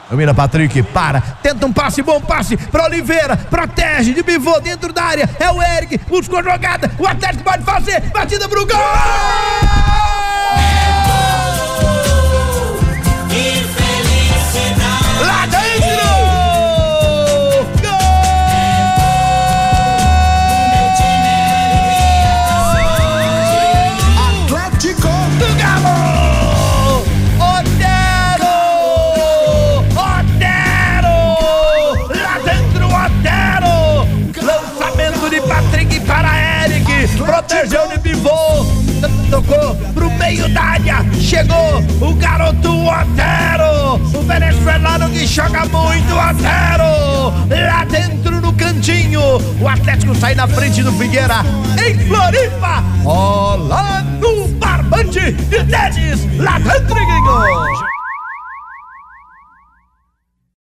Domina Patrick, tenta um passe, bom passe pra Oliveira, protege de pivô dentro da área, é o Eric, buscou jogada, o Atlético pode fazer, batida pro gol! Lá dentro! Gol! Atlético do Galo! Patrick para Eric, protegeu de pivô, tocou pro meio da área, chegou o garoto Otero, o venezuelano que joga muito, Otero, lá dentro no cantinho, o Atlético sai na frente do Figueira, em Floripa, lá no Barbante de Tênis, lá dentro, Gringo.